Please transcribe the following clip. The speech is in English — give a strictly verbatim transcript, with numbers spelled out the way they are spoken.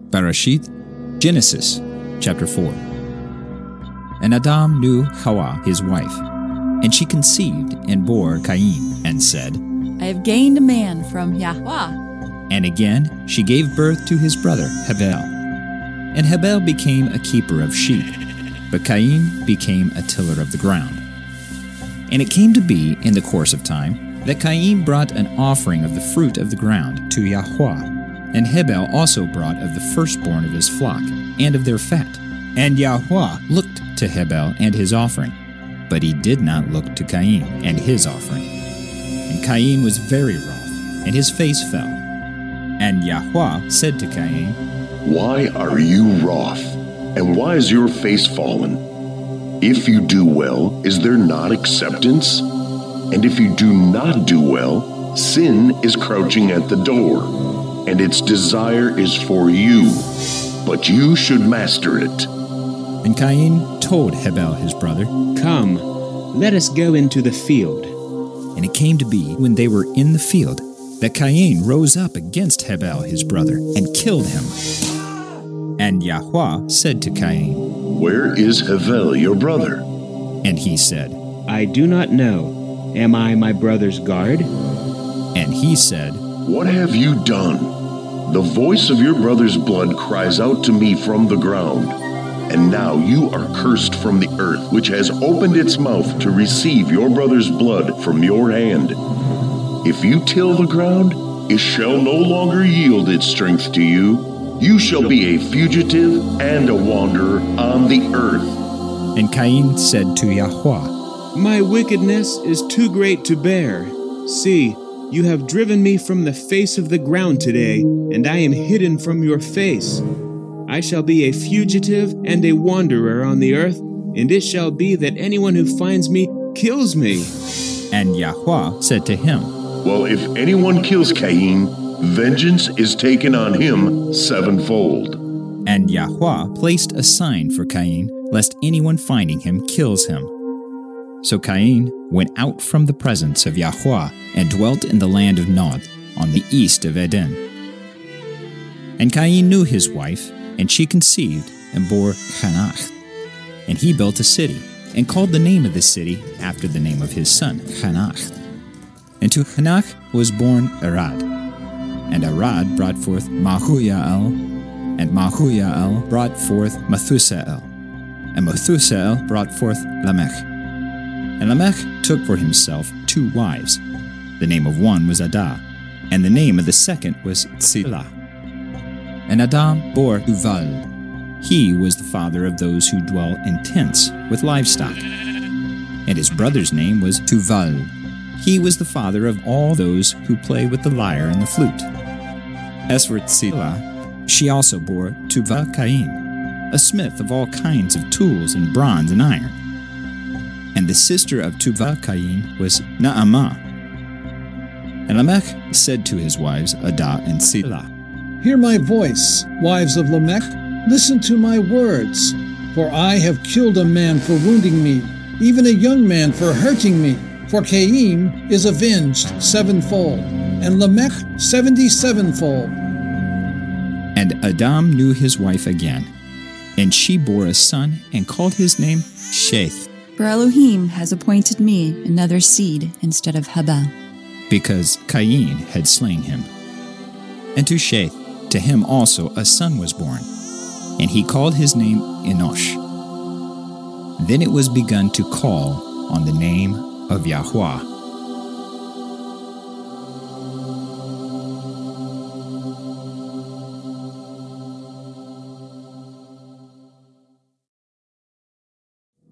Bereshit, Genesis, chapter four. And Adam knew Hawa, his wife, and she conceived and bore Cain, and said, I have gained a man from Yahweh. And again she gave birth to his brother Hebel. And Hebel became a keeper of sheep, but Cain became a tiller of the ground. And it came to be in the course of time that Cain brought an offering of the fruit of the ground to Yahweh. And Hebel also brought of the firstborn of his flock, and of their fat. And Yahweh looked to Hebel and his offering, but he did not look to Cain and his offering. And Cain was very wroth, and his face fell. And Yahweh said to Cain, Why are you wroth, and why is your face fallen? If you do well, is there not acceptance? And if you do not do well, sin is crouching at the door. And its desire is for you, but you should master it. And Cain told Hebel his brother, Come, let us go into the field. And it came to be, when they were in the field, that Cain rose up against Hebel his brother, and killed him. And Yahweh said to Cain, Where is Hebel your brother? And he said, I do not know. Am I my brother's guard? And he said, What have you done? The voice of your brother's blood cries out to me from the ground. And now you are cursed from the earth, which has opened its mouth to receive your brother's blood from your hand. If you till the ground, it shall no longer yield its strength to you. You shall be a fugitive and a wanderer on the earth. And Cain said to Yahweh, My wickedness is too great to bear. See, you have driven me from the face of the ground today, and I am hidden from your face. I shall be a fugitive and a wanderer on the earth, and it shall be that anyone who finds me kills me. And Yahweh said to him, Well, if anyone kills Cain, vengeance is taken on him sevenfold. And Yahweh placed a sign for Cain, lest anyone finding him kills him. So Cain went out from the presence of Yahweh, and dwelt in the land of Nod, on the east of Eden. And Cain knew his wife, and she conceived, and bore Hanach. And he built a city, and called the name of the city after the name of his son, Hanach. And to Hanach was born Arad. And Arad brought forth Mahujael, and Mahujael brought forth Methusael. And Methusael brought forth Lamech. And Lamech took for himself two wives. The name of one was Adah, and the name of the second was Tsilah. And Adam bore Uval. He was the father of those who dwell in tents with livestock. And his brother's name was Tuval. He was the father of all those who play with the lyre and the flute. As for Tsilah, she also bore Tuval Cain, a smith of all kinds of tools in bronze and iron. And the sister of Tuval Cain was Naamah. And Lamech said to his wives Adah and Tsilah, Hear my voice, wives of Lamech, listen to my words. For I have killed a man for wounding me, even a young man for hurting me. For Cain is avenged sevenfold, and Lamech seventy-sevenfold. And Adam knew his wife again, and she bore a son, and called his name Sheth. For Elohim has appointed me another seed instead of Hebel, because Cain had slain him. And to Sheth, to him also a son was born, and he called his name Enosh. Then it was begun to call on the name of Yahweh.